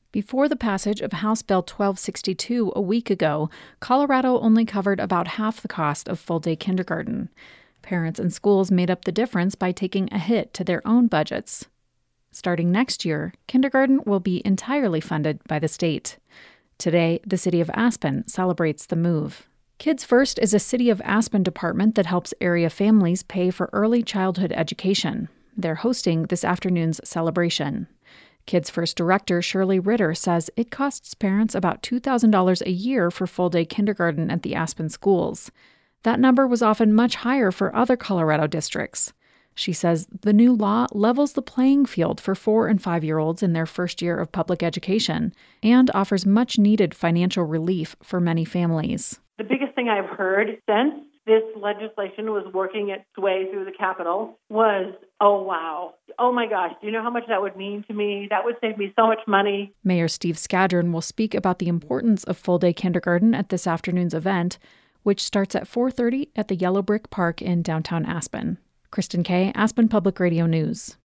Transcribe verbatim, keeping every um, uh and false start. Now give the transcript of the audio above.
Before the passage of House Bill twelve sixty-two a week ago, Colorado only covered about half the cost of full-day kindergarten. Parents and schools made up the difference by taking a hit to their own budgets. Starting next year, kindergarten will be entirely funded by the state. Today, the city of Aspen celebrates the move. Kids First is a City of Aspen department that helps area families pay for early childhood education. They're hosting this afternoon's celebration. Kids First director Shirley Ritter says it costs parents about two thousand dollars a year for full-day kindergarten at the Aspen schools. That number was often much higher for other Colorado districts. She says the new law levels the playing field for four- and five-year-olds in their first year of public education and offers much-needed financial relief for many families. The biggest thing I've heard since this legislation was working its way through the Capitol was, oh, wow. Oh, my gosh. Do you know how much that would mean to me? That would save me so much money. Mayor Steve Skadron will speak about the importance of full-day kindergarten at this afternoon's event, which starts at four thirty at the Yellow Brick Park in downtown Aspen. Kristen Kay, Aspen Public Radio News.